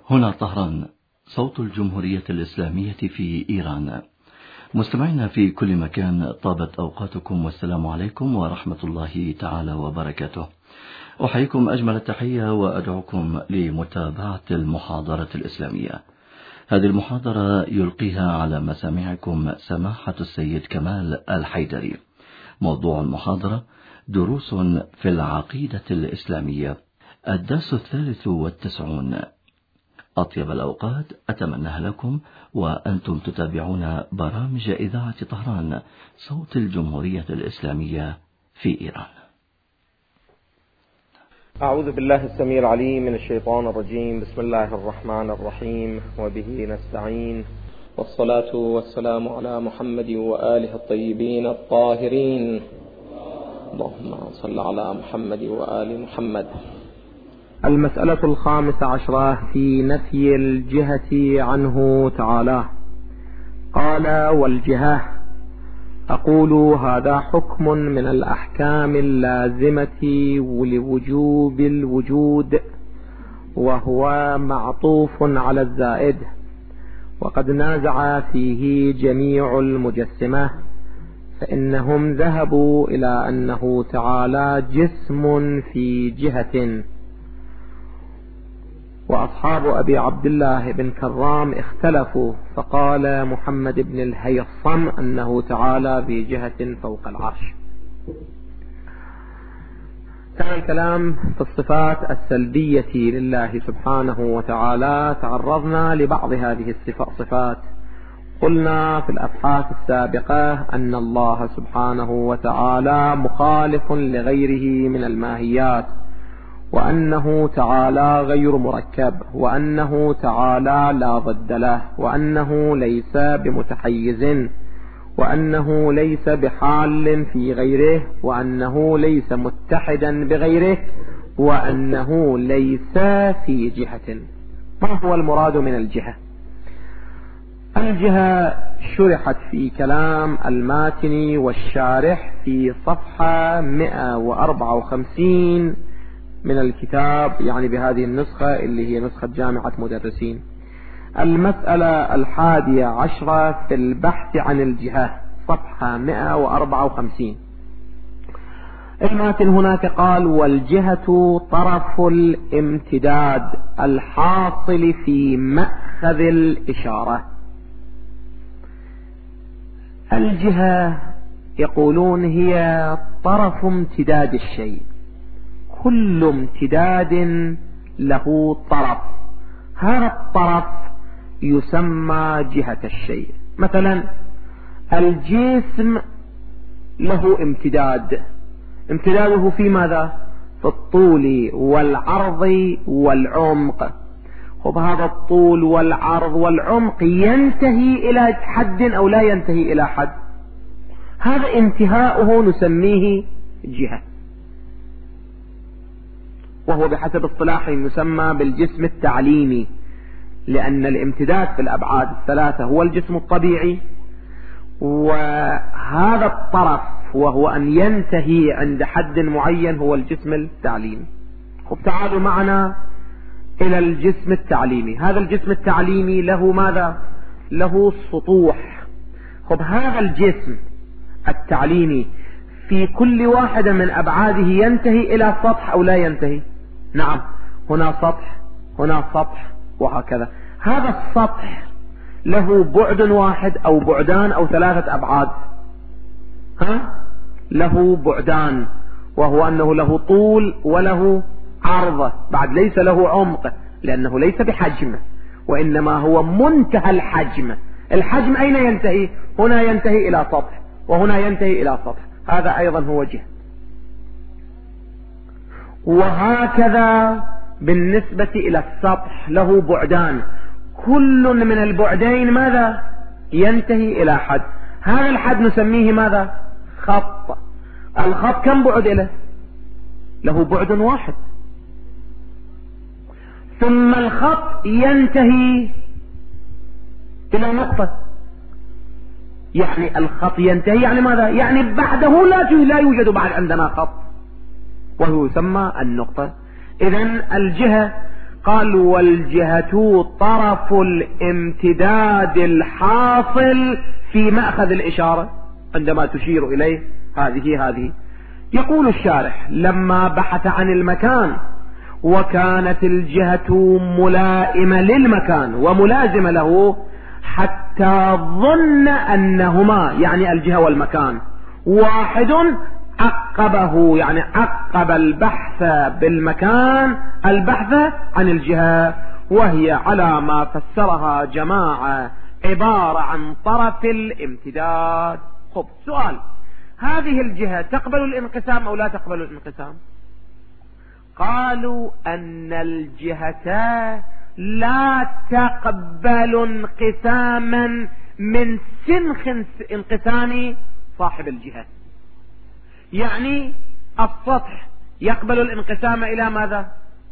هنا طهران، صوت الجمهورية الإسلامية في إيران. مستمعينا في كل مكان، طابت أوقاتكم والسلام عليكم ورحمة الله تعالى وبركاته. أحييكم أجمل التحية وأدعوكم لمتابعة المحاضرة الإسلامية. هذه المحاضرة يلقيها على مسامعكم سماحة السيد كمال الحيدري. موضوع المحاضرة: دروس في العقيدة الإسلامية، الدرس 93. أطيب الأوقات أتمناها لكم وأنتم تتابعون برامج إذاعة طهران، صوت الجمهورية الإسلامية في إيران. أعوذ بالله السميع العليم من الشيطان الرجيم. بسم الله الرحمن الرحيم، وبه نستعين، والصلاة والسلام على محمد وآله الطيبين الطاهرين. اللهم صل على محمد وآل محمد. المسألة 15 في نفي الجهة عنه تعالى. قال: والجهة، أقول هذا حكم من الأحكام اللازمة لوجوب الوجود، وهو معطوف على الزائد، وقد نازع فيه جميع المجسمة، فإنهم ذهبوا إلى أنه تعالى جسم في جهة، وأصحاب أبي عبد الله بن كرام اختلفوا، فقال محمد بن الهيصم أنه تعالى في جهة فوق العرش. كان الكلام في الصفات السلبية لله سبحانه وتعالى. تعرضنا لبعض هذه الصفات. قلنا في الأبحاث السابقة أن الله سبحانه وتعالى مخالف لغيره من الماهيات، وأنه تعالى غير مركب، وأنه تعالى لا ضد له، وأنه ليس بمتحيز، وأنه ليس بحال في غيره، وأنه ليس متحدا بغيره، وأنه ليس في جهة. ما هو المراد من الجهة؟ الجهة شرحت في كلام الماتني والشارح في صفحة 154 من الكتاب، يعني بهذه النسخة اللي هي نسخة جامعة مدرسين. المسألة 11 في البحث عن الجهة، صفحة 154. الماتن هناك قال: والجهة طرف الامتداد الحاصل في مأخذ الإشارة. الجهة يقولون هي طرف امتداد الشيء، كل امتداد له طرف، هذا الطرف يسمى جهة الشيء. مثلا الجسم له امتداد، امتداده في ماذا؟ في الطول والعرض والعمق. وبهذا الطول والعرض والعمق ينتهي إلى حد أو لا ينتهي إلى حد، هذا انتهاؤه نسميه جهة، وهو بحسب اصطلاح يسمى بالجسم التعليمي، لأن الامتداد في الأبعاد الثلاثة هو الجسم الطبيعي، وهذا الطرف وهو أن ينتهي عند حد معين هو الجسم التعليمي. تعالوا معنا إلى الجسم التعليمي. هذا الجسم التعليمي له ماذا؟ له سطوح. هذا الجسم التعليمي في كل واحدة من أبعاده ينتهي إلى سطح أو لا ينتهي؟ نعم، هنا سطح، هنا سطح، وهكذا. هذا السطح له بعد واحد أو بعدان أو 3 أبعاد؟ له بعدان، وهو أنه له طول وله عرض، بعد ليس له عمق، لأنه ليس بحجم، وإنما هو منتهى الحجم. الحجم أين ينتهي؟ هنا ينتهي إلى سطح، وهنا ينتهي إلى سطح، هذا أيضا هو جهة. وهكذا بالنسبة إلى السطح له بعدان، كل من البعدين ماذا؟ ينتهي إلى حد، هذا الحد نسميه ماذا؟ خط. الخط كم بعد له؟ له بعد واحد. ثم الخط ينتهي إلى نقطة، يعني الخط ينتهي يعني ماذا؟ يعني بعده لا يوجد بعد عندنا خط، وهو يسمى النقطة. إذن الجهة قال والجهة طرف الامتداد الحاصل في مأخذ الإشارة عندما تشير إليه هذه. يقول الشارح لما بحث عن المكان وكانت الجهة ملائمة للمكان وملازمة له حتى ظن أنهما يعني الجهة والمكان واحد، عقبه يعني عقب البحث بالمكان البحث عن الجهة، وهي على ما فسرها جماعة عبارة عن طرف الامتداد. خب سؤال، هذه الجهة تقبل الانقسام أو لا تقبل الانقسام؟ قالوا أن الجهة لا تقبل انقساما من سنخ انقسام صاحب الجهة. يعني السطح يقبل الانقسام إلى ماذا؟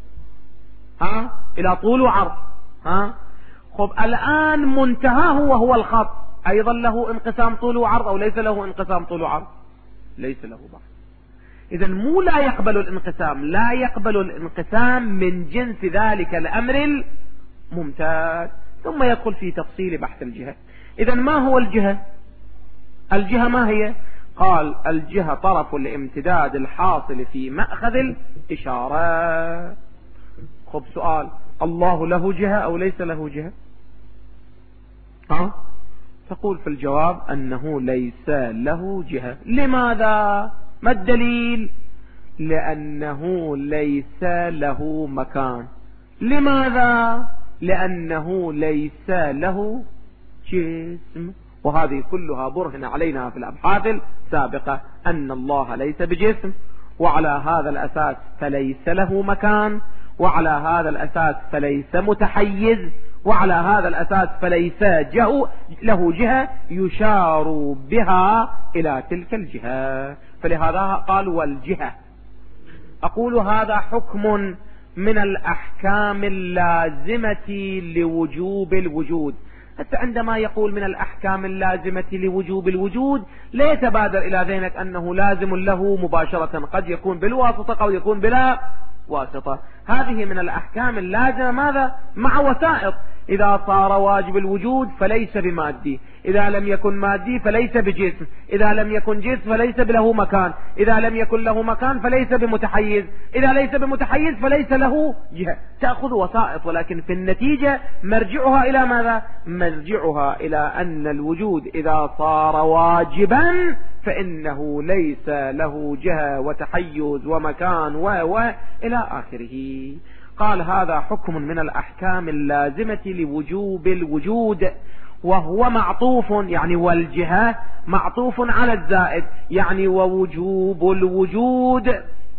إلى طول وعرض. خب الآن منتهاه وهو الخط أيضا له انقسام طول وعرض أو ليس له انقسام طول وعرض؟ ليس له بعض. إذا مو لا يقبل الانقسام، لا يقبل الانقسام من جنس ذلك الأمر الممتاز. ثم يدخل في تفصيل بحث الجهة. إذا ما هو الجهة؟ الجهة ما هي؟ قال الجهة طرف الامتداد الحاصل في مأخذ الإشارة. خب سؤال، الله له جهة أو ليس له جهة؟ تقول في الجواب أنه ليس له جهة. لماذا؟ ما الدليل؟ لأنه ليس له مكان. لماذا؟ لأنه ليس له جسم. وهذه كلها برهن علينا في الأبحاث السابقة أن الله ليس بجسم، وعلى هذا الأساس فليس له مكان، وعلى هذا الأساس فليس متحيز، وعلى هذا الأساس فليس له جهة يشار بها إلى تلك الجهة. فلهذا قال والجهة. أقول هذا حكم من الأحكام اللازمة لوجوب الوجود. حتى عندما يقول من الأحكام اللازمة لوجوب الوجود لا يتبادر إلى ذهنك أنه لازم له مباشرة، قد يكون بالواسطة قد يكون بلا واسطة. هذه من الأحكام اللازمة ماذا؟ مع وسائط. إذا صار واجب الوجود فليس بمادي، إذا لم يكن مادي فليس بجسم، إذا لم يكن جسم فليس بله مكان، إذا لم يكن له مكان فليس بمتحيز، إذا ليس بمتحيز فليس له جهة. تأخذ وسائط، ولكن في النتيجة مرجعها إلى ماذا؟ مرجعها إلى أن الوجود إذا صار واجبا فإنه ليس له جهة وتحيز ومكان إلى آخره. قال هذا حكم من الأحكام اللازمة لوجوب الوجود، وهو معطوف يعني والجهة معطوف على الزائد، يعني ووجوب الوجود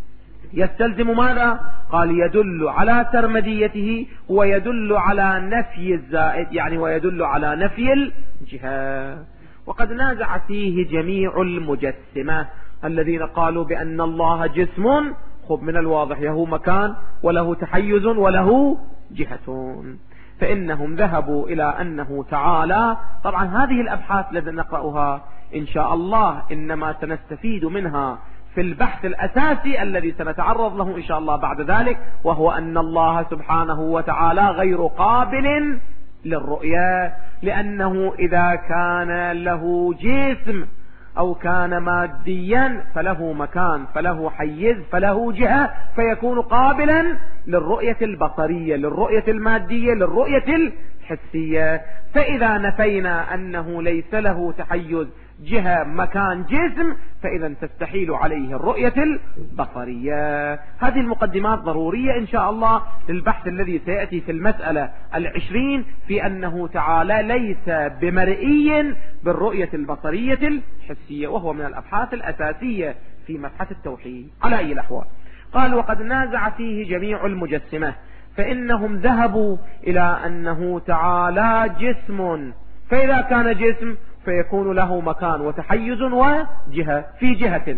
يستلزم ماذا؟ قال يدل على سرمديته ويدل على نفي الزائد، يعني ويدل على نفي الجهة. وقد نازع فيه جميع المجسمة الذين قالوا بأن الله جسم. خب من الواضح له مكان وله تحيز وله جهة، فإنهم ذهبوا إلى أنه تعالى. طبعا هذه الأبحاث التي نقرأها إن شاء الله إنما سنستفيد منها في البحث الأساسي الذي سنتعرض له إن شاء الله بعد ذلك، وهو أن الله سبحانه وتعالى غير قابل للرؤية، لأنه إذا كان له جسم أو كان ماديا فله مكان فله حيز فله جهة، فيكون قابلا للرؤية البصرية للرؤية المادية للرؤية الحسية. فإذا نفينا أنه ليس له تحيز جهة مكان جسم فإذا تستحيل عليه الرؤية البصرية. هذه المقدمات ضرورية إن شاء الله للبحث الذي سيأتي في المسألة 20 في أنه تعالى ليس بمرئي بالرؤية البصرية الحسية، وهو من الأبحاث الأساسية في مبحث التوحيد. على أي الأحوال قال وقد نازع فيه جميع المجسمة، فإنهم ذهبوا إلى أنه تعالى جسم، فإذا كان جسم فيكون له مكان وتحيز وجهة في جهة.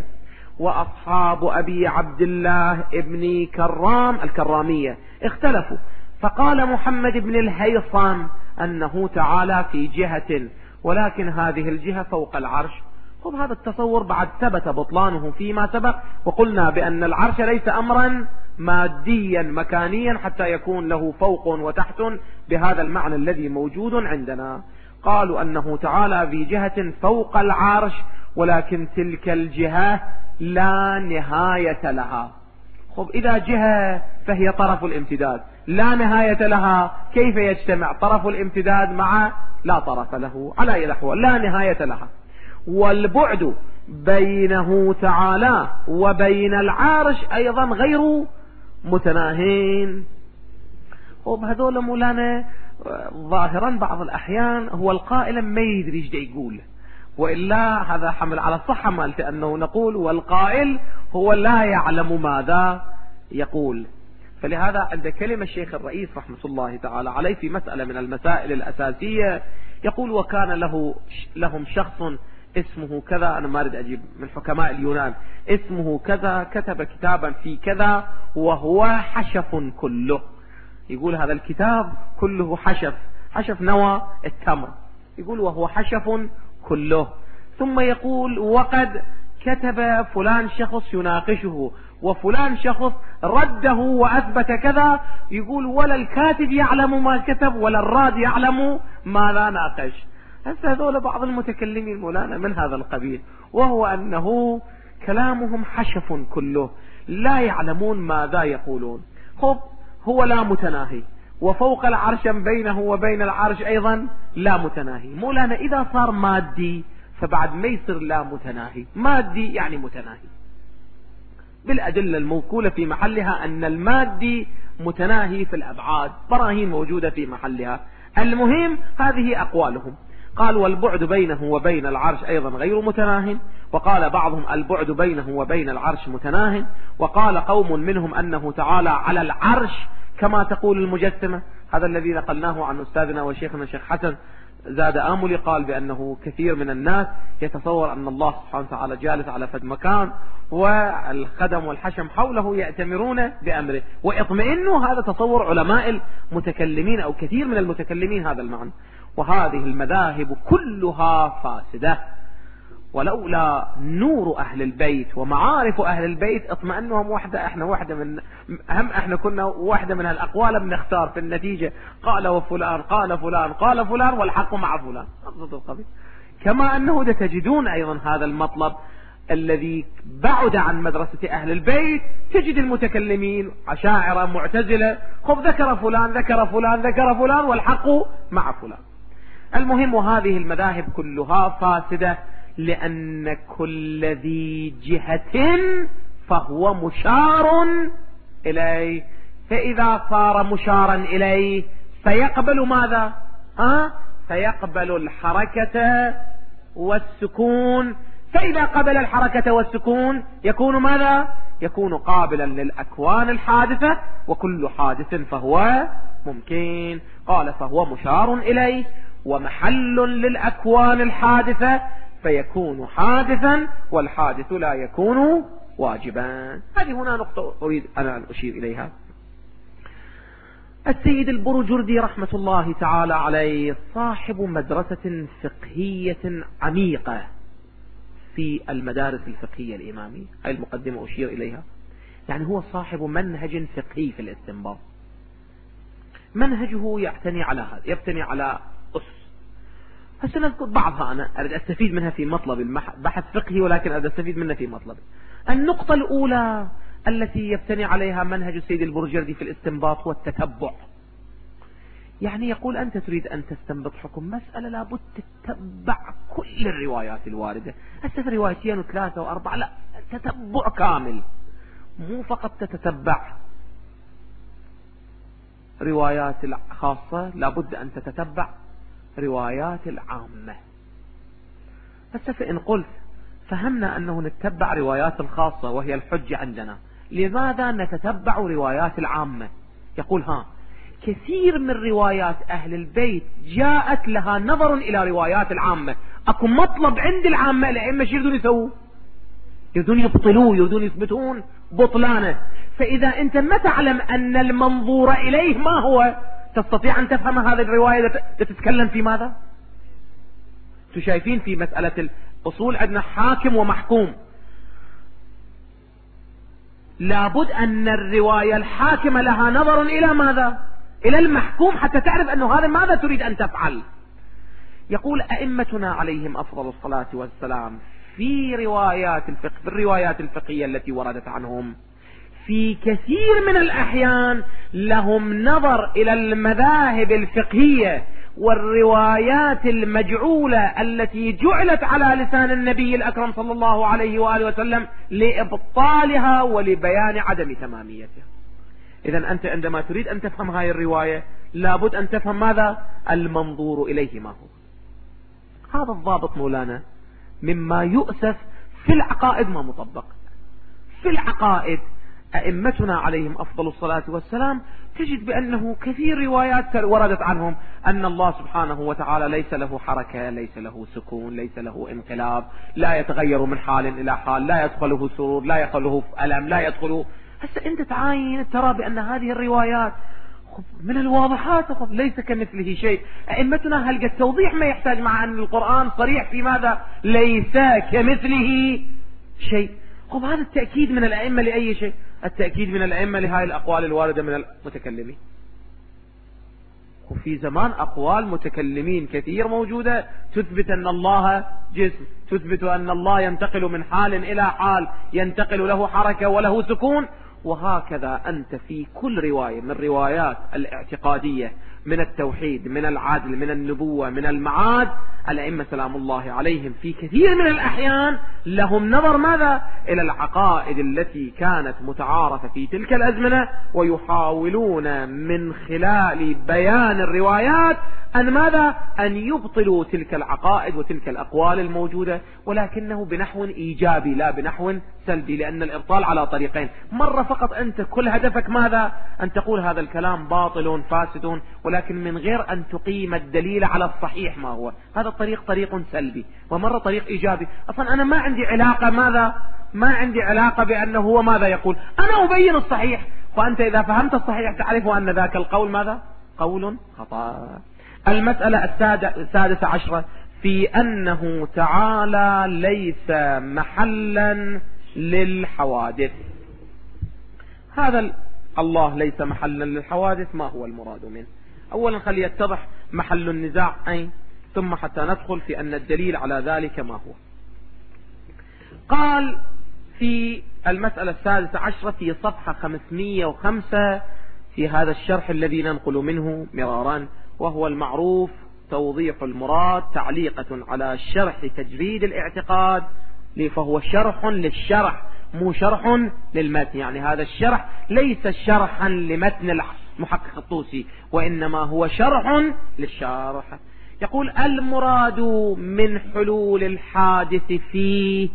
وأصحاب أبي عبد الله ابن كرام الكرامية اختلفوا، فقال محمد بن الهيثم أنه تعالى في جهة ولكن هذه الجهة فوق العرش. خذ هذا التصور بعد ثبت بطلانه فيما سبق، وقلنا بأن العرش ليس أمرا ماديا مكانيا حتى يكون له فوق وتحت بهذا المعنى الذي موجود عندنا. قالوا أنه تعالى في جهة فوق العرش، ولكن تلك الجهة لا نهاية لها. خب إذا جهة فهي طرف الامتداد لا نهاية لها، كيف يجتمع طرف الامتداد مع لا طرف له؟ على أي الأحوال لا نهاية لها. والبعد بينه تعالى وبين العرش أيضا غير متناهين. وبهذول مولانا ظاهرا بعض الأحيان هو القائل ما يدري ايش يقول، وإلا هذا حمل على الصحة مالت أنه نقول والقائل هو لا يعلم ماذا يقول. فلهذا عند كلمة الشيخ الرئيس رحمة الله تعالى عليه في مسألة من المسائل الأساسية يقول وكان لهم شخص اسمه كذا، أنا ما أريد أجيب من حكماء اليونان، اسمه كذا كتب كتابا في كذا وهو حشف كله. يقول هذا الكتاب كله حشف نوى التمر، يقول وهو حشف كله. ثم يقول وقد كتب فلان شخص يناقشه وفلان شخص رده وأثبت كذا، يقول ولا الكاتب يعلم ما كتب ولا الراد يعلم ماذا ناقش. هسه هذول بعض المتكلمين مولانا من هذا القبيل، وهو أنه كلامهم حشف كله لا يعلمون ماذا يقولون. خب هو لا متناهي، وفوق العرش بينه وبين العرش أيضا لا متناهي. مولانا إذا صار مادي فبعد ما يصير لا متناهي، مادي يعني متناهي بالأدلة الموكولة في محلها أن المادي متناهي في الأبعاد، براهين موجودة في محلها. المهم هذه أقوالهم. قال والبعد بينه وبين العرش أيضا غير متناه، وقال بعضهم البعد بينه وبين العرش متناه، وقال قوم منهم أنه تعالى على العرش كما تقول المجسمة. هذا الذي نقلناه عن أستاذنا وشيخنا الشيخ حسن زاد آملي، قال بأنه كثير من الناس يتصور أن الله سبحانه وتعالى جالس على فد مكان والخدم والحشم حوله يأتمرون بأمره ويطمئنوا. هذا تصور علماء المتكلمين أو كثير من المتكلمين هذا المعنى. وهذه المذاهب كلها فاسدة، ولولا نور أهل البيت ومعارف أهل البيت اطمئنهم وحدة. احنا واحدة من احنا كنا واحدة من هالأقوال بنختار في النتيجة قال وفلان قال فلان قال فلان والحق مع فلان. كما أنه تجدون أيضا هذا المطلب الذي بعد عن مدرسة أهل البيت، تجد المتكلمين عشاعرة معتزلة خب ذكر فلان ذكر فلان ذكر فلان والحق مع فلان. المهم هذه المذاهب كلها فاسدة، لأن كل ذي جهة فهو مشار إليه، فإذا صار مشارا إليه فيقبل ماذا؟ فيقبل الحركة والسكون، فإذا قبل الحركة والسكون يكون ماذا؟ يكون قابلا للأكوان الحادثة، وكل حادث فهو ممكن. قال فهو مشار إليه ومحل للأكوان الحادثة، فيكون حادثا والحادث لا يكون واجبا. هذه هنا نقطة أريد أنا أن أشير إليها. السيد البرجردي رحمة الله تعالى عليه صاحب مدرسة فقهية عميقة في المدارس الفقهية الإمامية، هذه المقدمة أشير إليها. يعني هو صاحب منهج فقهي في الاستنباط، منهجه يبتني على أسس. هسه نذكر بعضها، أنا أريد أستفيد منها في مطلب بحث فقهي، ولكن أريد أستفيد منها في مطلب. النقطة الأولى التي يبتني عليها منهج السيد البرجردي في الاستنباط هو التتبع. يعني يقول أنت تريد أن تستنبط حكم مسألة لابد تتبع كل الروايات الواردة، هسه في روايتين وثلاثة وأربعة، لا، تتبع كامل، مو فقط تتبع روايات الخاصة، لابد أن تتتبع روايات العامة. هسه فإن قلت فهمنا أنه نتبع روايات الخاصة وهي الحجة عندنا، لماذا نتتبع روايات العامة؟ يقول كثير من روايات أهل البيت جاءت لها نظر إلى روايات العامة. أكو مطلب عند العامة الأئمة شو يريدون يسووا؟ يريدون يبطلوه، يريدون يثبتون بطلانه. فإذا أنت ما تعلم أن المنظور إليه ما هو، تستطيع أن تفهم هذه الرواية تتكلم في ماذا؟ شايفين في مسألة الأصول عندنا حاكم ومحكوم. لابد أن الرواية الحاكمة لها نظر إلى ماذا؟ إلى المحكوم، حتى تعرف أنه هذا ماذا تريد أن تفعل. يقول أئمتنا عليهم أفضل الصلاة والسلام في روايات الفقه، في الروايات الفقهية التي وردت عنهم، في كثير من الأحيان لهم نظر إلى المذاهب الفقهية والروايات المجعولة التي جعلت على لسان النبي الأكرم صلى الله عليه وآله وسلم لإبطالها ولبيان عدم تماميتها. إذن أنت عندما تريد أن تفهم هذه الرواية لابد أن تفهم ماذا؟ المنظور إليه ما هو. هذا الضابط مولانا مما يؤسف في العقائد ما مطبق. في العقائد أئمتنا عليهم أفضل الصلاة والسلام تجد بأنه كثير روايات وردت عنهم أن الله سبحانه وتعالى ليس له حركة، ليس له سكون، ليس له انقلاب، لا يتغير من حال إلى حال، لا يدخله سرور، لا يدخله ألم، لا يدخله. هسه أنت تعاين ترى بأن هذه الروايات من الواضحات ليس كمثله شيء. أئمتنا هل قد توضيح ما يحتاج، مع أن القرآن صريح في ماذا؟ ليس كمثله شيء. هذا التأكيد من الأئمة لأي شيء؟ التأكيد من الأئمة لهذه الأقوال الواردة من المتكلمين. وفي زمان أقوال متكلمين كثير موجودة تثبت أن الله جسم، تثبت أن الله ينتقل من حال إلى حال، ينتقل له حركة وله سكون. وهكذا أنت في كل رواية من روايات الاعتقادية، من التوحيد، من العدل، من النبوة، من المعاد، الأئمة سلام الله عليهم في كثير من الأحيان لهم نظر ماذا؟ إلى العقائد التي كانت متعارفة في تلك الأزمنة، ويحاولون من خلال بيان الروايات أن ماذا؟ أن يبطلوا تلك العقائد وتلك الأقوال الموجودة، ولكنه بنحو إيجابي لا بنحو سلبي، لأن الإبطال على طريقين. مرة فقط أنت كل هدفك ماذا؟ أن تقول هذا الكلام باطل فاسد، ولكن من غير أن تقيم الدليل على الصحيح ما هو. هذا الطريق طريق سلبي، ومرة طريق إيجابي. أصلا أنا ما عندي علاقة ماذا؟ ما عندي علاقة بأنه هو ماذا يقول، أنا أبين الصحيح، وأنت إذا فهمت الصحيح تعرف أن ذاك القول ماذا؟ قول خطأ. المسألة السادسة عشرة في أنه تعالى ليس محلا للحوادث. هذا الله ليس محلا للحوادث، ما هو المراد منه؟ أولا خلي يتضح محل النزاع أين، ثم حتى ندخل في أن الدليل على ذلك ما هو. قال في المسألة السادسة عشرة في صفحة 505 في هذا الشرح الذي ننقل منه مرارا، وهو المعروف توضيح المراد تعليقة على شرح تجريد الاعتقاد، فهو شرح للشرح مو شرح للمتن. يعني هذا الشرح ليس شرحا لمتن المحقق الطوسي، وإنما هو شرح للشرح. يقول المراد من حلول الحادث فيه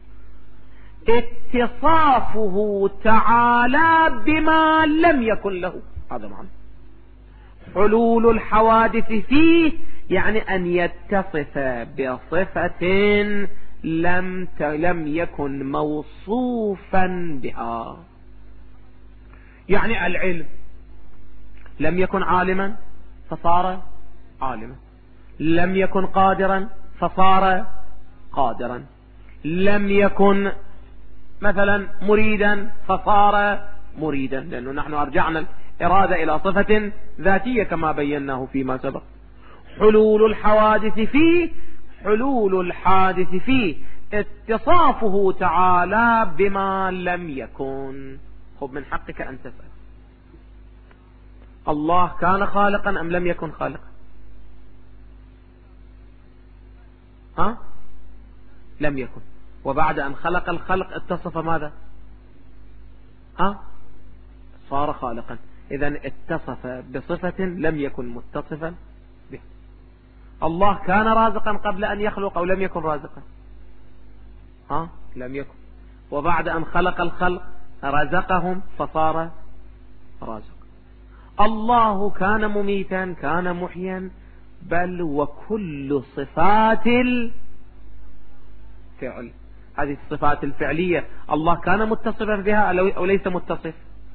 اتصافه تعالى بما لم يكن له. هذا معنى حلول الحوادث فيه، يعني أن يتصف بصفة لم يكن موصوفا بها. يعني العلم لم يكن عالما فصار عالما، لم يكن قادرا فصار قادرا، لم يكن مثلا مريدا فصار مريدا، لأنه نحن أرجعنا الإرادة إلى صفة ذاتية كما بيناه فيما سبق. حلول الحوادث فيه، حلول الحادث فيه اتصافه تعالى بما لم يكن. خب من حقك أن تسأل الله كان خالقا أم لم يكن خالقا؟ لم يكن، وبعد أن خلق الخلق اتصف ماذا؟ صار خالقا. إذن اتصف بصفة لم يكن متصفا به. الله كان رازقا قبل أن يخلق أو لم يكن رازقا؟ لم يكن، وبعد أن خلق الخلق رزقهم فصار رازق. الله كان مميتا، كان محيا، بل وكل صفات الفعل، هذه الصفات الفعلية الله كان متصفا بها أو ليس متصف؟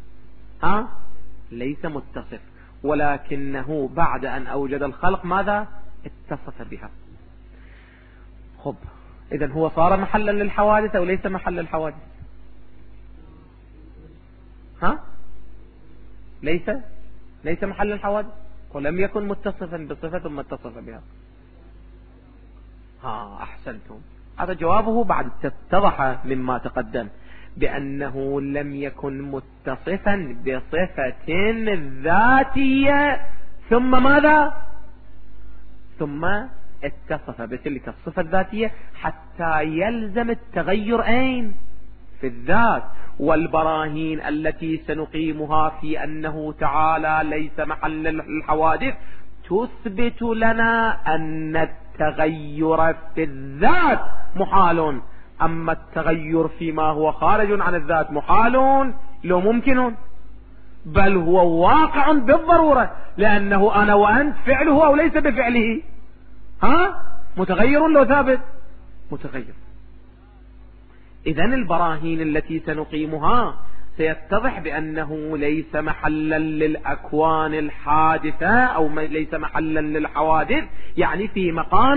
ليس متصف، ولكنه بعد أن أوجد الخلق ماذا؟ اتصف بها. خب إذن هو صار محلا للحوادث أو ليس محل الحوادث؟ ليس محل الحوادث، ولم يكن متصفا بصفة ثم اتصف بها. أحسنتم، هذا جوابه بعد اتضح مما تقدم بأنه لم يكن متصفا بصفة ذاتية ثم ماذا؟ ثم اتصف بتلك الصفة الذاتية حتى يلزم التغير أين؟ في الذات. والبراهين التي سنقيمها في أنه تعالى ليس محل الحوادث تثبت لنا أن التغير في الذات محال، أما التغير فيما هو خارج عن الذات محال لو ممكن، بل هو واقع بالضرورة، لأنه أنا وأنت فعله أو ليس بفعله متغير لو ثابت متغير. إذن البراهين التي سنقيمها سيتضح بأنه ليس محلا للأكوان الحادثة أو ليس محلا للحوادث، يعني في مقام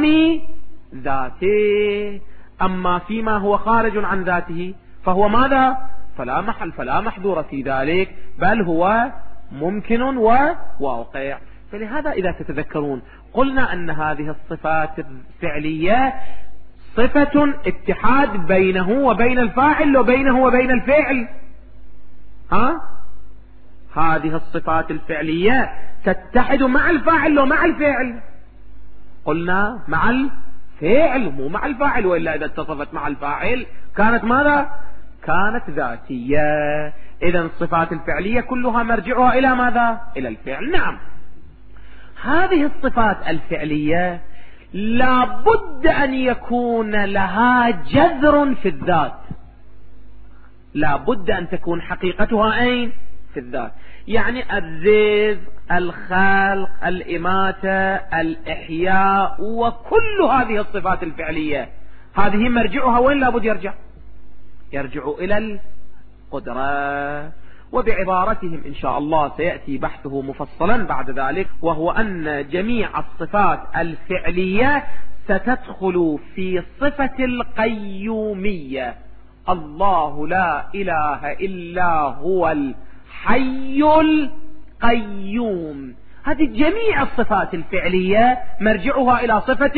ذاته. أما فيما هو خارج عن ذاته فهو ماذا؟ فلا محل فلا محذور في ذلك، بل هو ممكن وواقع. فلهذا إذا تتذكرون قلنا أن هذه الصفات الفعلية صفة اتحاد بينه وبين الفاعل وبينه وبين الفعل. هذه الصفات الفعلية تتحد مع الفاعل ومع الفعل. قلنا مع الفعل مو مع الفاعل، وإلا إذا اتصفت مع الفاعل كانت ماذا؟ كانت ذاتية. إذن الصفات الفعلية كلها مرجعها إلى ماذا؟ إلى الفعل. نعم، هذه الصفات الفعلية لا بد أن يكون لها جذر في الذات، لا بد أن تكون حقيقتها أين؟ في الذات. يعني الرزق، الخلق، الإماتة، الإحياء، وكل هذه الصفات الفعلية هذه مرجعها وين لا بد يرجع إلى القدرة. وبعبارتهم إن شاء الله سيأتي بحثه مفصلا بعد ذلك، وهو أن جميع الصفات الفعلية ستدخل في صفة القيومية. الله لا إله إلا هو الحي القيوم. هذه جميع الصفات الفعلية مرجعها إلى صفة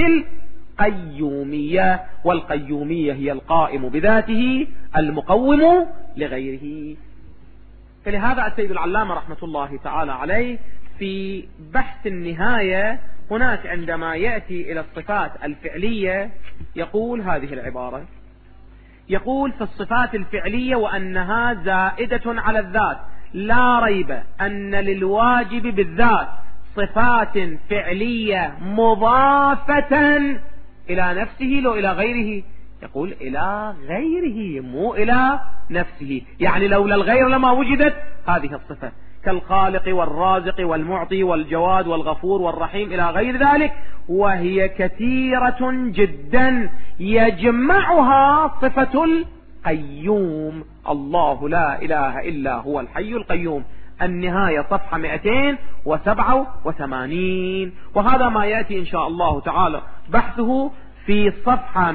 القيومية، والقيومية هي القائم بذاته المقوم لغيره. فلهذا السيد العلامة رحمة الله تعالى عليه في بحث النهاية هناك عندما يأتي إلى الصفات الفعلية يقول هذه العبارة، يقول في الصفات الفعلية وأنها زائدة على الذات، لا ريب أن للواجب بالذات صفات فعلية مضافة إلى نفسه لو إلى غيره. يقول إلى غيره مو إلى نفسه، يعني لولا الغير لما وجدت هذه الصفة، كالخالق والرازق والمعطي والجواد والغفور والرحيم إلى غير ذلك، وهي كثيرة جدا يجمعها صفة القيوم. الله لا إله إلا هو الحي القيوم. النهاية صفحة 287، وهذا ما يأتي إن شاء الله تعالى بحثه في صفحة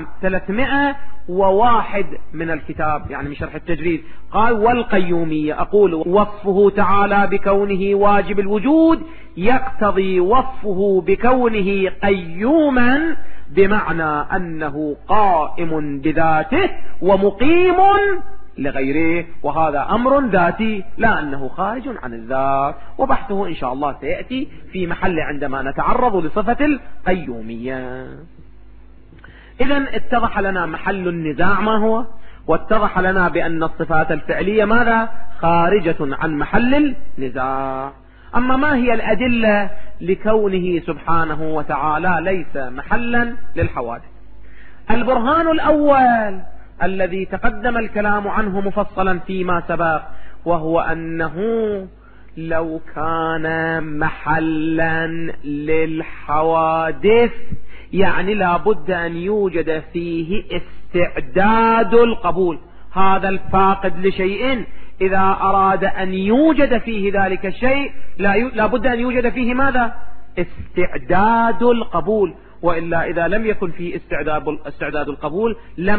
301 من الكتاب، يعني من شرح التجريد. قال والقيومية، أقول وصفه تعالى بكونه واجب الوجود يقتضي وصفه بكونه قيوما، بمعنى أنه قائم بذاته ومقيم لغيره، وهذا أمر ذاتي لا أنه خارج عن الذات. وبحثه إن شاء الله سيأتي في محل عندما نتعرض لصفة القيومية. إذن اتضح لنا محل النزاع ما هو، واتضح لنا بأن الصفات الفعلية ماذا؟ خارجة عن محل النزاع. أما ما هي الأدلة لكونه سبحانه وتعالى ليس محلا للحوادث؟ البرهان الأول الذي تقدم الكلام عنه مفصلا فيما سبق، وهو أنه لو كان محلا للحوادث يعني لا بد أن يوجد فيه استعداد القبول. هذا الفاقد لشيء إذا أراد أن يوجد فيه ذلك الشيء لا بد أن يوجد فيه ماذا؟ استعداد القبول. وإلا إذا لم يكن في استعداد القبول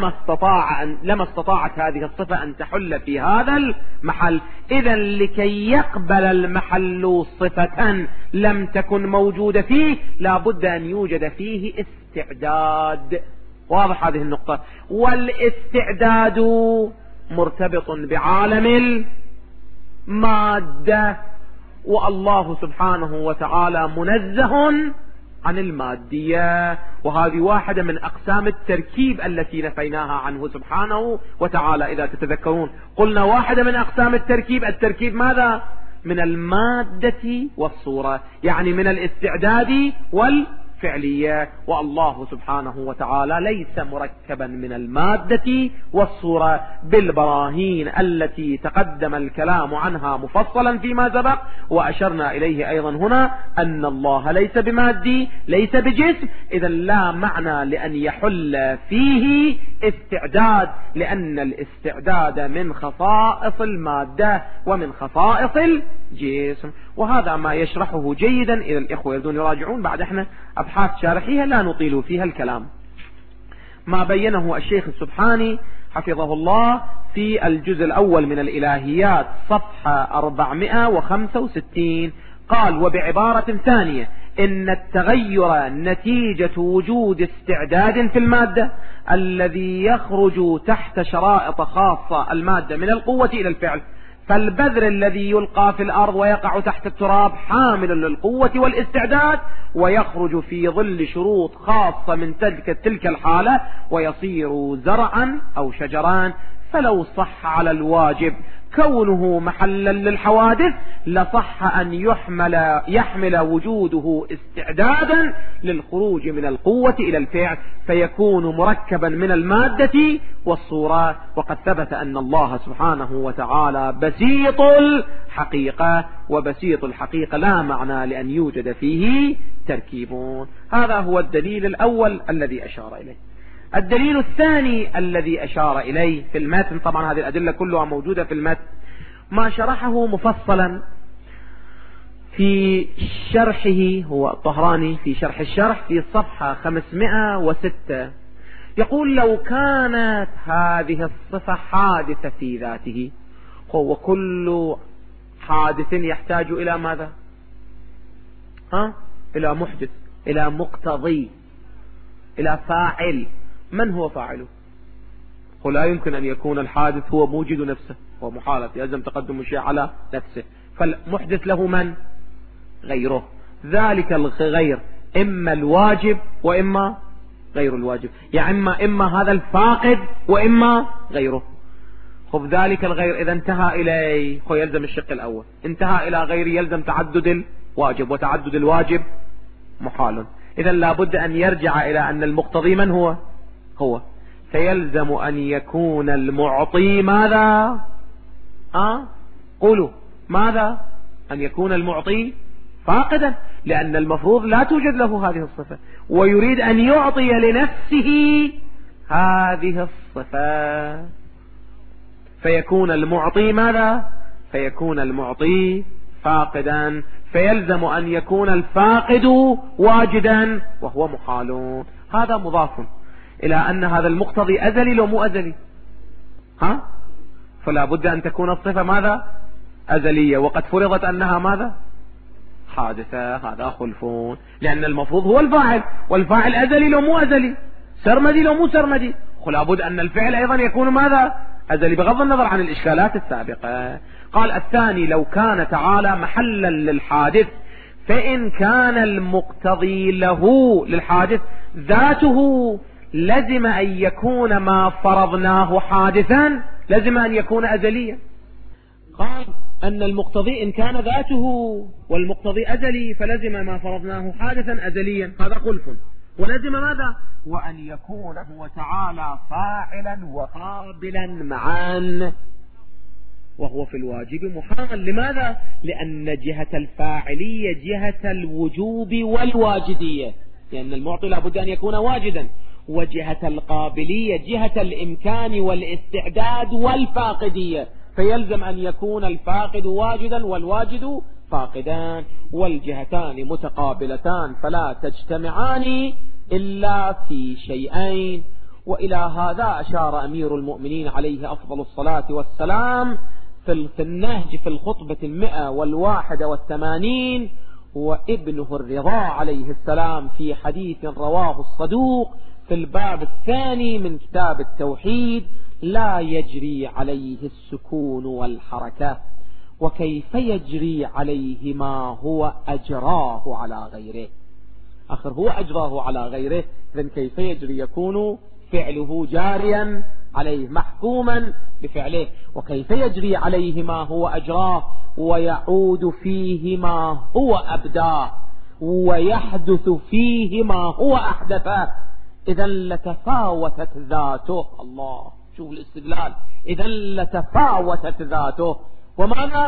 لما استطاعت هذه الصفة أن تحل في هذا المحل. إذا لكي يقبل المحل صفة لم تكن موجودة فيه لا بد أن يوجد فيه استعداد. واضح هذه النقطة؟ والاستعداد مرتبط بعالم المادة، والله سبحانه وتعالى منزه عن المادية، وهذه واحدة من أقسام التركيب التي نفيناها عنه سبحانه وتعالى. إذا تتذكرون قلنا واحدة من أقسام التركيب ماذا؟ من المادة والصورة، يعني من الاستعداد والفعلية، والله سبحانه وتعالى ليس مركبا من المادة والصورة بالبراهين التي تقدم الكلام عنها مفصلا فيما سبق، وأشرنا إليه أيضا هنا أن الله ليس بمادي ليس بجسم. إذا لا معنى لأن يحل فيه استعداد، لأن الاستعداد من خصائص المادة ومن خصائص الجسم. وهذا ما يشرحه جيدا إذا الإخوة يريدون يراجعون بعد احنا أبحاث شارحيها لا نطيل فيها الكلام. ما بينه الشيخ السبحاني حفظه الله في الجزء الأول من الإلهيات صفحة 465 قال: وبعبارة ثانية إن التغير نتيجة وجود استعداد في المادة الذي يخرج تحت شرائط خاصة المادة من القوة إلى الفعل، فالبذر الذي يلقى في الأرض ويقع تحت التراب حامل للقوة والاستعداد، ويخرج في ظل شروط خاصة من تلك الحالة ويصير زرعا أو شجران. فلو صح على الواجب كونه محلا للحوادث لصح أن يحمل وجوده استعدادا للخروج من القوة إلى الفعل، فيكون مركبا من المادة والصورة. وقد ثبت أن الله سبحانه وتعالى بسيط الحقيقة، وبسيط الحقيقة لا معنى لأن يوجد فيه تركيبون. هذا هو الدليل الأول الذي أشار إليه. الدليل الثاني الذي أشار إليه في المتن، طبعا هذه الأدلة كلها موجودة في المتن، ما شرحه مفصلا في شرحه هو الطهراني في شرح الشرح في صفحة 506 يقول: لو كانت هذه الصفة حادثة في ذاته، هو كل حادث يحتاج إلى ماذا؟ إلى محدث، إلى مقتضي، إلى فاعل. من هو فاعله؟ ولا يمكن أن يكون الحادث هو موجد نفسه، هو محالة، يلزم تقدم الشيء على نفسه. فالمحدث له من؟ غيره. ذلك الغير إما الواجب وإما غير الواجب، يعني إما هذا الفاقد وإما غيره. خب ذلك الغير إذا انتهى إليه هو يلزم الشق الأول، انتهى إلى غير يلزم تعدد الواجب، وتعدد الواجب محال. إذا لابد أن يرجع إلى أن المقتضي من هو؟ فيلزم أن يكون المعطي ماذا؟ قولوا ماذا؟ أن يكون المعطي فاقدا، لأن المفروض لا توجد له هذه الصفة، ويريد أن يعطي لنفسه هذه الصفة، فيكون المعطي ماذا؟ فيكون المعطي فاقدا، فيلزم أن يكون الفاقد واجدا وهو محال. هذا مضاف إلى أن هذا المقتضي أزلي لو مو أزلي، فلا بد أن تكون الصفة ماذا؟ أزلية، وقد فرضت أنها ماذا؟ حادثة. هذا خلفون، لأن المفروض هو الفاعل، والفاعل أزلي لو مو أزلي، سرمدي لو مو سرمدي، فلا بد أن الفعل أيضا يكون ماذا؟ أزلي، بغض النظر عن الإشكالات السابقة. قال: الثاني لو كان تعالى محلا للحادث، فإن كان المقتضي له للحادث ذاته لزم أن يكون ما فرضناه حادثا، لزم أن يكون أزليا. قال أن المقتضي إن كان ذاته والمقتضي أزلي فلزم ما فرضناه حادثا أزليا، هذا خلف. ولزم ماذا؟ وأن يكون هو تعالى فاعلا وقابلا معا، وهو في الواجب محال. لماذا؟ لأن جهة الفاعلية جهة الوجوب والواجدية، لأن المعطي لابد أن يكون واجدا، وجهة القابلية جهة الإمكان والاستعداد والفاقدية، فيلزم أن يكون الفاقد واجدا والواجد فاقدان، والجهتان متقابلتان فلا تجتمعان إلا في شيئين. وإلى هذا أشار أمير المؤمنين عليه أفضل الصلاة والسلام في النهج في الخطبة 181، وابنه الرضا عليه السلام في حديث رواه الصدوق في الباب الثاني من كتاب التوحيد: لا يجري عليه السكون والحركة. وكيف يجري عليه ما هو أجراه على غيره؟ آخر هو أجراه على غيره، إذن كيف يجري؟ يكون فعله جاريا عليه محكوما بفعله. وكيف يجري عليه ما هو أجراه ويعود فيه ما هو أبداه ويحدث فيه ما هو أحدثه؟ إذا لتفاوتت ذاته. الله، شوف الاستدلال. إذا لتفاوتت ذاته، وماذا؟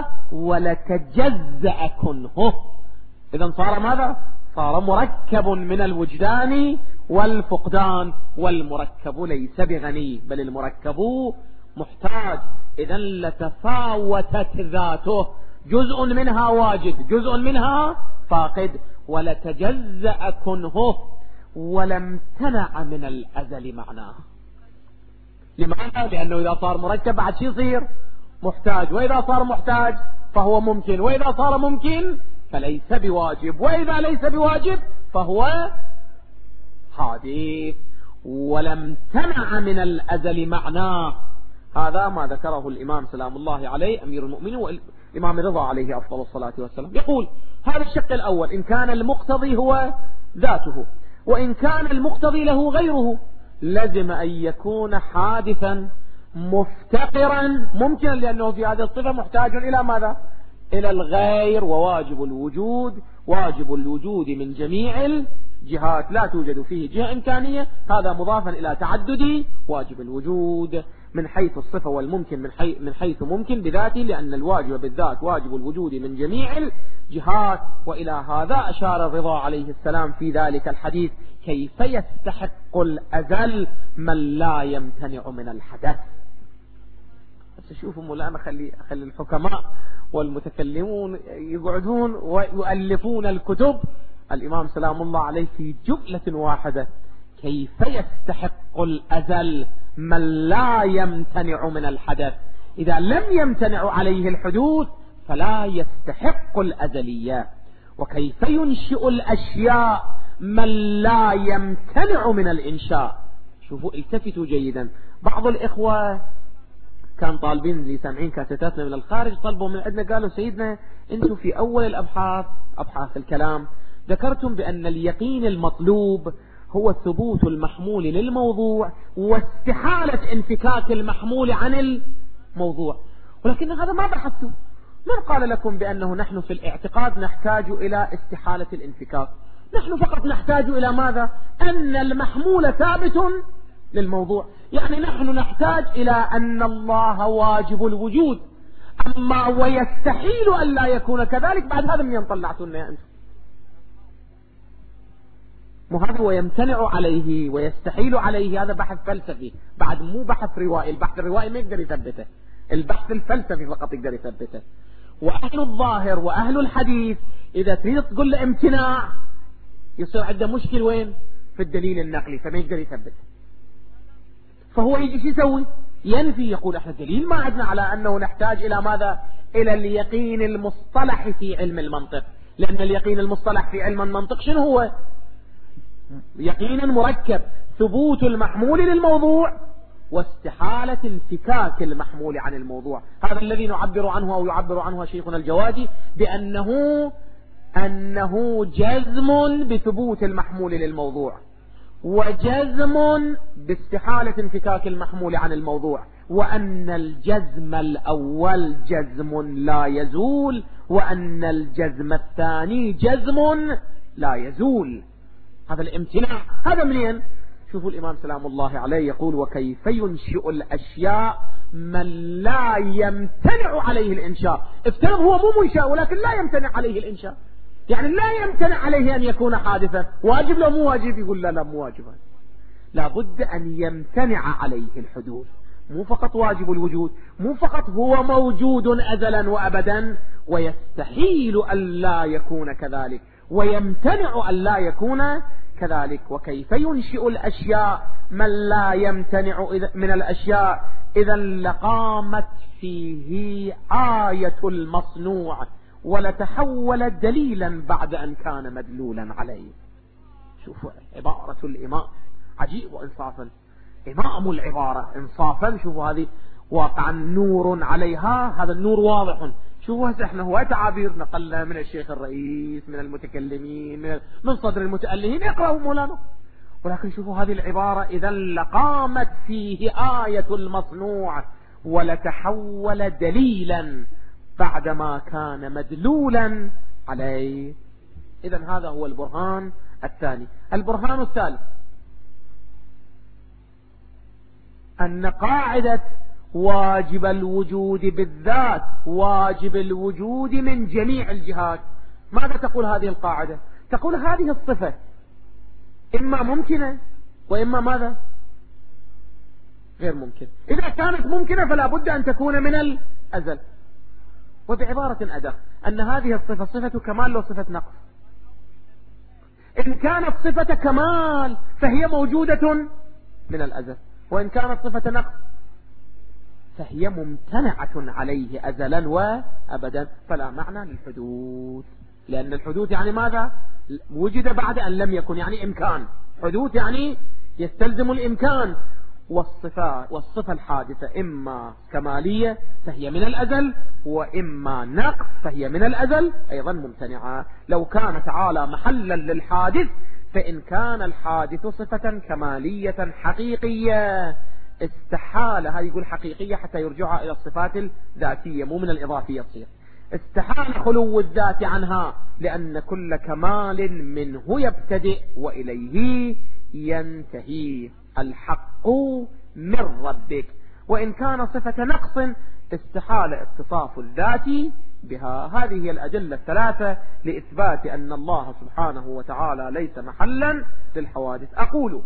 ولتجزأ كنهه. إذا صار ماذا؟ صار مركب من الوجدان والفقدان، والمركب ليس بغني بل المركب محتاج. إذا لتفاوتت ذاته، جزء منها واجد جزء منها فاقد. ولتجزأ كنهه ولم تنع من الأزل معناه. لماذا؟ لأنه إذا صار مركب بعد شي يصير محتاج، وإذا صار محتاج فهو ممكن، وإذا صار ممكن فليس بواجب، وإذا ليس بواجب فهو حادث. ولم تنع من الأزل معناه. هذا ما ذكره الإمام سلام الله عليه أمير المؤمنين والإمام الرضا عليه أفضل الصلاة والسلام. يقول هذا الشق الأول: إن كان المقتضي هو ذاته، وإن كان المقتضي له غيره، لازم أن يكون حادثا مفتقرا ممكنا، لأنه في هذه الصفة محتاج إلى ماذا؟ إلى الغير. وواجب الوجود واجب الوجود من جميع الجهات، لا توجد فيه جهة إمكانية. هذا مضافا إلى تعدد واجب الوجود من حيث الصفة والممكن من حيث ممكن بذاته، لأن الواجب بالذات واجب الوجود من جميع الجهات. وإلى هذا أشار الرضا عليه السلام في ذلك الحديث: كيف يستحق الأزل من لا يمتنع من الحدث؟ بس شوفوا مولانا، خلي الحكماء والمتكلمون يقعدون ويؤلفون الكتب. الإمام سلام الله عليه في جملة واحدة: كيف يستحق الأزل من لا يمتنع من الحدث. إذا لم يمتنع عليه الحدوث فلا يستحق الأزلية. وكيف ينشئ الأشياء من لا يمتنع من الإنشاء. شوفوا، التفتوا جيدا. بعض الإخوة كان طالبين اللي سامعين كاسيتاتنا من الخارج، طلبوا من عندنا قالوا: سيدنا انتم في أول الأبحاث أبحاث الكلام ذكرتم بأن اليقين المطلوب هو ثبوت المحمول للموضوع واستحالة انفكاك المحمول عن الموضوع، ولكن هذا ما بحثتم. من قال لكم بأنه نحن في الاعتقاد نحتاج إلى استحالة الانفكاك؟ نحن فقط نحتاج إلى ماذا؟ أن المحمول ثابت للموضوع. يعني نحن نحتاج إلى أن الله واجب الوجود، أما ويستحيل أن لا يكون كذلك. بعد هذا من طلعتنا يا أنتم؟ هذا ويمتنع عليه ويستحيل عليه، هذا بحث فلسفي بعد، مو بحث روائي. البحث الروائي ما يقدر يثبته، البحث الفلسفي فقط يقدر يثبته. وأهل الظاهر وأهل الحديث إذا تريد تقول له امتناع يصير عنده مشكل وين؟ في الدليل النقلي، فما يقدر يثبته. فهو يجي شو يسوي؟ ينفي، يقول احنا الدليل ما عندنا على أنه نحتاج إلى ماذا؟ إلى اليقين المصطلح في علم المنطق، لأن اليقين المصطلح في علم المنطق شنو هو؟ يقين مركب: ثبوت المحمول للموضوع واستحالة انفكاك المحمول عن الموضوع. هذا الذي نعبر عنه أو يعبر عنه شيخنا الجوادي بأنه جزم بثبوت المحمول للموضوع، وجزم باستحالة انفكاك المحمول عن الموضوع، وأن الجزم الأول جزم لا يزول، وأن الجزم الثاني جزم لا يزول. هذا الامتناع هذا منين؟ شوفوا الإمام سلام الله عليه يقول: وكيف ينشئ الأشياء من لا يمتنع عليه الإنشاء. افترض هو مو منشاء ولكن لا يمتنع عليه الإنشاء، يعني لا يمتنع عليه أن يكون حادثا. واجب لو مو واجب؟ يقول لا مو واجب، لابد أن يمتنع عليه الحدوث. مو فقط واجب الوجود، مو فقط هو موجود أزلا وأبدا، ويستحيل أن لا يكون كذلك، ويمتنع أن لا يكون كذلك وكيف ينشئ الأشياء من لا يمتنع من الأشياء إذا لقامت فيه آية المصنوع ولتحول دليلا بعد أن كان مدلولا عليه. شوفوا عبارة الإمام عجيب وإنصافا، إمام العبارة إنصافا. شوفوا هذه واقعا نور عليها، هذا النور واضح. شوفوا هسه احنا هو تعابير نقلنا من الشيخ الرئيس، من المتكلمين، من صدر المتألهين، يقرأوا مولانا، ولكن شوفوا هذه العبارة إذا لقامت فيه آية المصنوع ولتحول دليلا بعدما كان مدلولا عليه. إذا هذا هو البرهان الثاني. البرهان الثالث أن قاعدة واجب الوجود بالذات واجب الوجود من جميع الجهات. ماذا تقول هذه القاعدة؟ تقول هذه الصفة إما ممكنة وإما ماذا؟ غير ممكن. إذا كانت ممكنة فلا بد أن تكون من الأزل. وبعبارة أدق أن هذه الصفة صفة كمال وصفة نقص. إن كانت صفة كمال فهي موجودة من الأزل، وإن كانت صفة نقص فهي ممتنعة عليه أزلا وأبدا، فلا معنى للحدوث. لأن الحدوث يعني ماذا؟ وجد بعد أن لم يكن، يعني إمكان. حدوث يعني يستلزم الإمكان. والصفة الحادثة إما كمالية فهي من الأزل، وإما نقص فهي من الأزل أيضا ممتنعة. لو كان تعالى محلا للحادث فإن كان الحادث صفة كمالية حقيقية استحال، هذه يقول حقيقية حتى يرجعها إلى الصفات الذاتية مو من الإضافية تصير، استحال خلو الذات عنها، لأن كل كمال منه يبتدئ وإليه ينتهي. الحق من ربك. وإن كان صفة نقص استحال اتصاف الذات بها. هذه هي الأدلة الثلاثة لإثبات أن الله سبحانه وتعالى ليس محلا للحوادث. أقول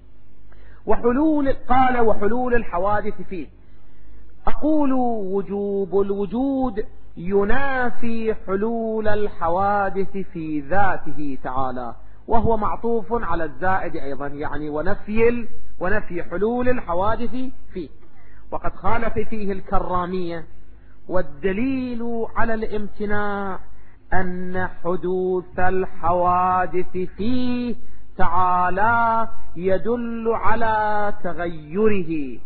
وحلول الحوادث فيه. أقول وجوب الوجود ينافي حلول الحوادث في ذاته تعالى، وهو معطوف على الزائد أيضا، يعني ونفي حلول الحوادث فيه. وقد خالف فيه الكرامية. والدليل على الامتناع أن حدوث الحوادث فيه تعالى يدل على تغيره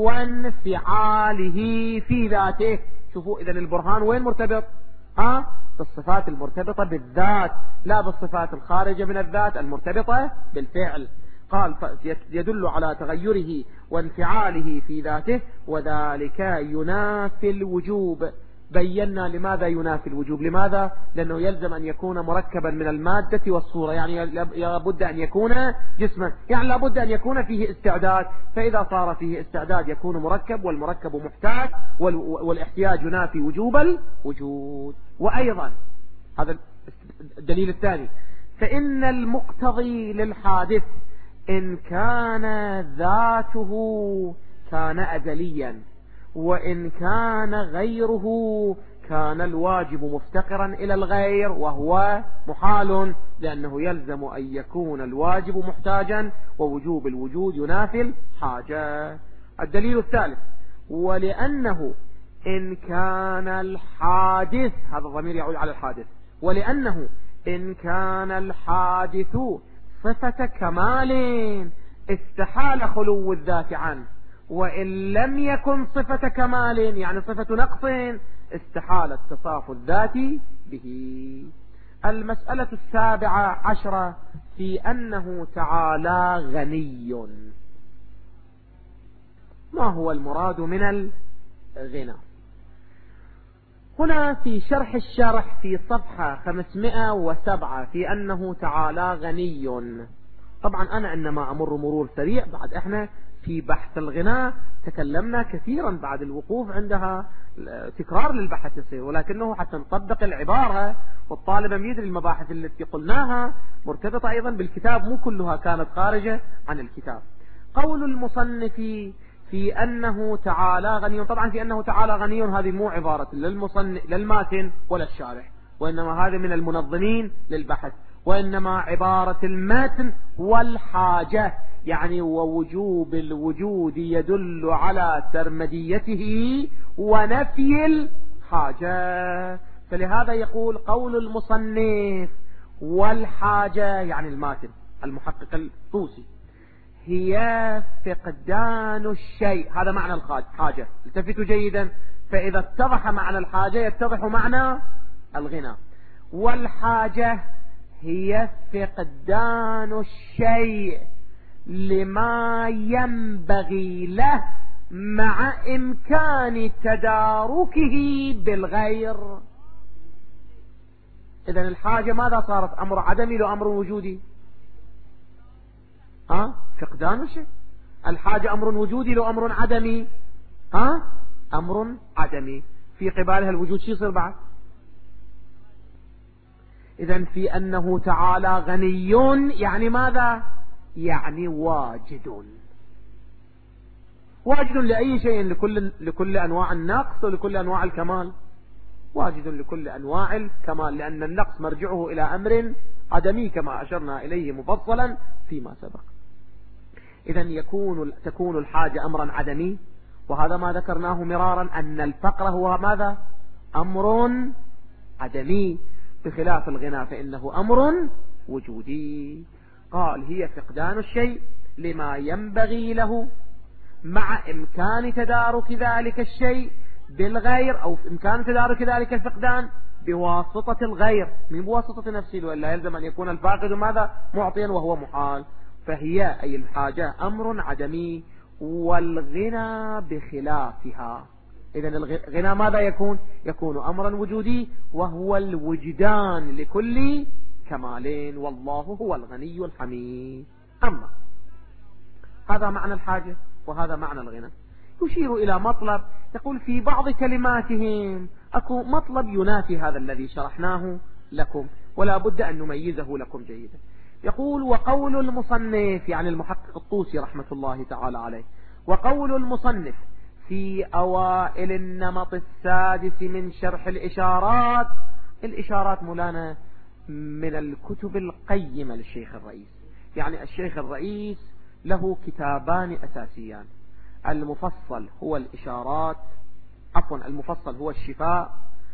وانفعاله في ذاته. شوفوا إذن البرهان وين مرتبط؟ بالصفات المرتبطة بالذات، لا بالصفات الخارجة من الذات المرتبطة بالفعل. قال يدل على تغيره وانفعاله في ذاته، وذلك ينافي الوجوب. بينا لماذا ينافي الوجوب. لماذا؟ لأنه يلزم أن يكون مركبا من المادة والصورة، يعني لابد أن يكون جسما، يعني لابد أن يكون فيه استعداد. فإذا صار فيه استعداد يكون مركب، والمركب محتاج، والاحتياج ينافي وجوب الوجود. وأيضا هذا الدليل الثاني، فإن المقتضي للحادث إن كان ذاته كان أزليا، وإن كان غيره كان الواجب مفتقرا إلى الغير، وهو محال، لأنه يلزم أن يكون الواجب محتاجا، ووجوب الوجود ينافي الحاجة. الدليل الثالث، ولأنه إن كان الحادث، هذا الضمير يعود على الحادث، ولأنه إن كان الحادث صفة كمال استحال خلو الذات عنه، وإن لم يكن صفة كمال يعني صفة نقص استحال اتصاف الذات به. المسألة 17 في أنه تعالى غني. ما هو المراد من الغنى؟ هنا في شرح الشرح في صفحة 507 في أنه تعالى غني. طبعا أنا إنما أمر مرور سريع، بعد إحنا في بحث الغناء تكلمنا كثيرا بعد الوقوف عندها تكرار للبحث يصير، ولكنه حتى نطبق العبارة والطالب يدري المباحث التي قلناها مرتبطة أيضا بالكتاب، مو كلها كانت خارجة عن الكتاب. قول المصنف في أنه تعالى غني، طبعا في أنه تعالى غني هذه مو عبارة للماتن ولا الشارح، وإنما هذا من المنظمين للبحث. وإنما عبارة المتن والحاجة، يعني ووجوب الوجود يدل على سرمديته ونفي الحاجة. فلهذا يقول قول المصنف والحاجة يعني الماتن المحقق الطوسي هي فقدان الشيء، هذا معنى الحاجة. التفتوا جيدا، فإذا اتضح معنى الحاجة يتضح معنى الغنى. والحاجة هي فقدان الشيء لما ينبغي له مع إمكان تداركه بالغير. إذن الحاجة ماذا صارت؟ أمر عدمي لو أمر وجودي؟ فقدان الشيء. الحاجة أمر وجودي لو أمر عدمي؟ أمر عدمي. في قبالها الوجود شو يصير بعد؟ إذن في أنه تعالى غني يعني ماذا؟ يعني واجد. واجد لأي شيء؟ لكل أنواع النقص ولكل أنواع الكمال. واجد لكل أنواع الكمال، لأن النقص مرجعه إلى أمر عدمي كما أشرنا إليه مفصلا فيما سبق. إذن تكون الحاجة أمرا عدمي، وهذا ما ذكرناه مرارا أن الفقر هو ماذا؟ أمر عدمي، بخلاف الغنى فإنه أمر وجودي. قال هي فقدان الشيء لما ينبغي له مع إمكان تدارك ذلك الشيء بالغير، أو إمكان تدارك ذلك الفقدان بواسطة الغير، من بواسطة نفسه، وإلا يلزم أن يكون الفاقد ماذا؟ معطيا وهو محال. فهي أي الحاجة أمر عدمي، والغنى بخلافها. إذن الغنى ماذا يكون؟ يكون أمرا وجودي، وهو الوجدان لكل كمالين، والله هو الغني الحميد. أما هذا معنى الحاجة وهذا معنى الغنى. يشير إلى مطلب، يقول في بعض كلماتهم أكو مطلب ينافي هذا الذي شرحناه لكم، ولا بد أن نميزه لكم جيدا. يقول وقول المصنف، يعني المحقق الطوسي رحمة الله تعالى عليه، وقول المصنف في أوائل النمط السادس من شرح الإشارات. الإشارات مولانا من الكتب القيمة للشيخ الرئيس، يعني الشيخ الرئيس له كتابان أساسيان، المفصل هو الإشارات، عفوا المفصل هو الشفاء،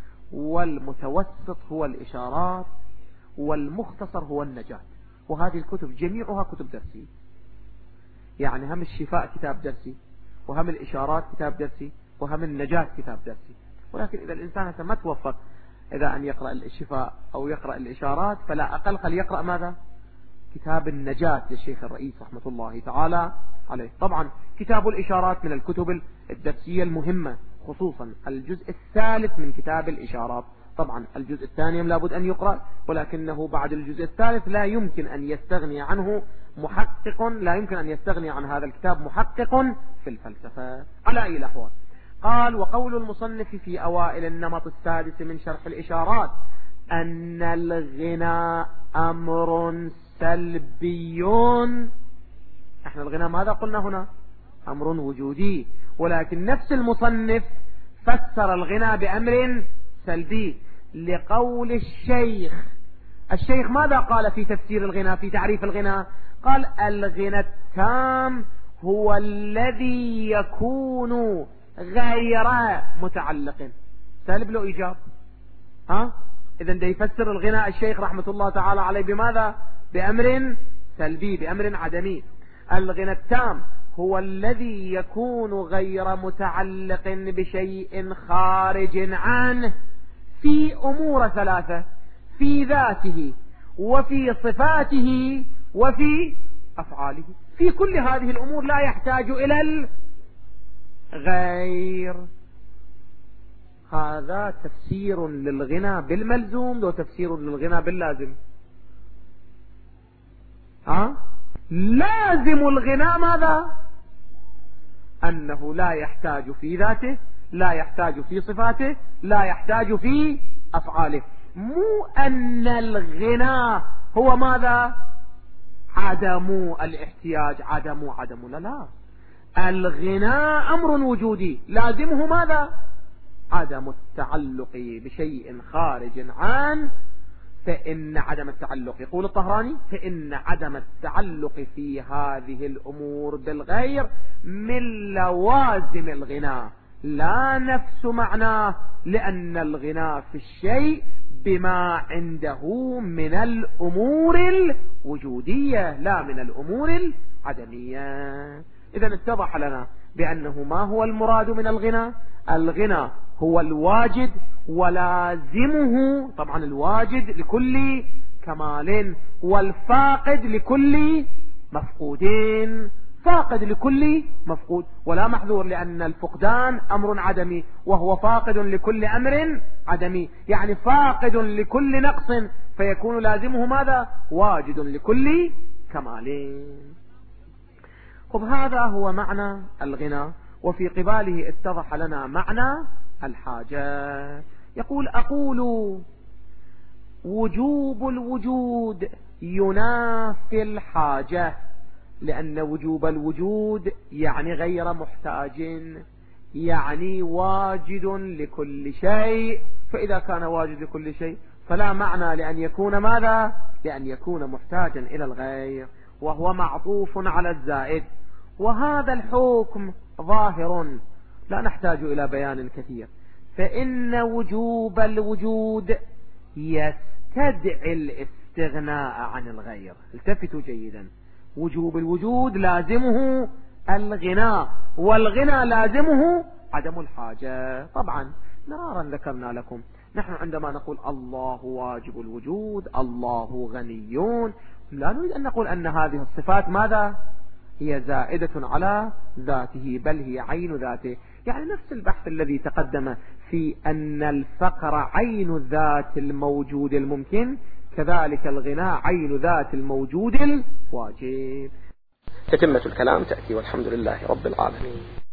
والمتوسط هو الإشارات، والمختصر هو النجاة. وهذه الكتب جميعها كتب درسية، يعني هم الشفاء كتاب درسي، وهم الإشارات كتاب درسي، وهم النجاة كتاب درسي. ولكن إذا الإنسان ما توفق إذا أن يقرأ الشفاء أو يقرأ الإشارات، فلا أقل خل يقرأ ماذا؟ كتاب النجاة للشيخ الرئيس رحمة الله تعالى عليه. طبعا كتاب الإشارات من الكتب الدرسية المهمة، خصوصا الجزء الثالث من كتاب الإشارات. طبعا الجزء الثاني لابد أن يقرأ، ولكنه بعد الجزء الثالث لا يمكن أن يستغني عنه محقق، لا يمكن أن يستغني عن هذا الكتاب محقق في الفلسفة على أي الأحوال. قال وقول المصنف في أوائل النمط السادس من شرح الإشارات أن الغنى أمر سلبي. احنا الغنى ماذا قلنا هنا؟ أمر وجودي، ولكن نفس المصنف فسر الغنى بأمر سلبي لقول الشيخ ماذا قال في تفسير الغنى، في تعريف الغنى؟ قال الغنى التام هو الذي يكون غير متعلق. سالب له إيجاب. إذن ده يفسر الغنى الشيخ رحمة الله تعالى عليه بماذا؟ بأمر سلبي، بأمر عدمي. الغنى التام هو الذي يكون غير متعلق بشيء خارج عنه في أمور ثلاثة، في ذاته وفي صفاته وفي أفعاله. في كل هذه الأمور لا يحتاج إلى الغير. هذا تفسير للغنى بالملزوم وتفسير للغنى باللازم. لازم الغنى ماذا؟ أنه لا يحتاج في ذاته، لا يحتاج في صفاته، لا يحتاج في أفعاله. مو أن الغنى هو ماذا؟ عدم الاحتياج، عدم لا. الغنى أمر وجودي لازمه ماذا؟ عدم التعلق بشيء خارج عن فإن عدم التعلق، يقول الطهراني، فإن عدم التعلق في هذه الأمور بالغير من لوازم الغنى لا نفس معناه، لأن الغنى في الشيء بما عنده من الأمور الوجودية لا من الأمور العدمية. إذن اتضح لنا بأنه ما هو المراد من الغنى؟ الغنى هو الواجد ولازمه، طبعا الواجد لكل كمال والفاقد لكل مفقودين، فاقد لكل مفقود ولا محذور، لأن الفقدان أمر عدمي وهو فاقد لكل أمر عدمي، يعني فاقد لكل نقص فيكون لازمه ماذا؟ واجد لكل كمالين. طب هذا هو معنى الغنى، وفي قباله اتضح لنا معنى الحاجة. يقول أقول وجوب الوجود ينافي الحاجة، لأن وجوب الوجود يعني غير محتاج، يعني واجد لكل شيء، فإذا كان واجد لكل شيء فلا معنى لأن يكون ماذا؟ لأن يكون محتاجا إلى الغير، وهو معطوف على الزائد. وهذا الحكم ظاهر لا نحتاج إلى بيان كثير، فإن وجوب الوجود يستدعي الاستغناء عن الغير. التفتوا جيدا، وجوب الوجود لازمه الغناء، والغنى لازمه عدم الحاجة. طبعا مرارا ذكرنا لكم نحن عندما نقول الله واجب الوجود، الله غنيون، لا نريد أن نقول أن هذه الصفات ماذا؟ هي زائدة على ذاته، بل هي عين ذاته. يعني نفس البحث الذي تقدم في أن الفقر عين ذات الموجود الممكن، كذلك الغنى عين ذات الموجود الواجب. تتمة الكلام تأتي، والحمد لله رب العالمين.